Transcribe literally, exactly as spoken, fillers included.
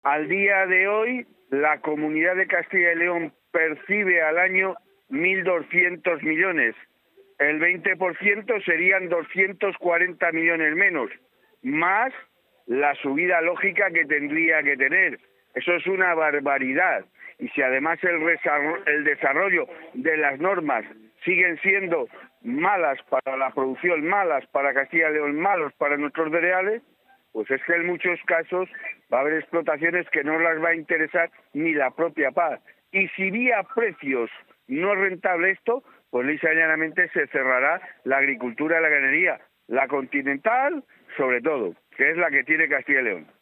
Al día de hoy, la Comunidad de Castilla y León percibe al año mil doscientos millones. El veinte por ciento serían doscientos cuarenta millones menos, más la subida lógica que tendría que tener. Eso es una barbaridad. Y si además el, el desarrollo de las normas siguen siendo malas para la producción, malas para Castilla y León, malos para nuestros cereales, pues es que en muchos casos va a haber explotaciones que no las va a interesar ni la propia paz. Y si vía precios no es rentable esto, pues lisa y llanamente se cerrará la agricultura y la ganadería, la continental sobre todo, que es la que tiene Castilla y León.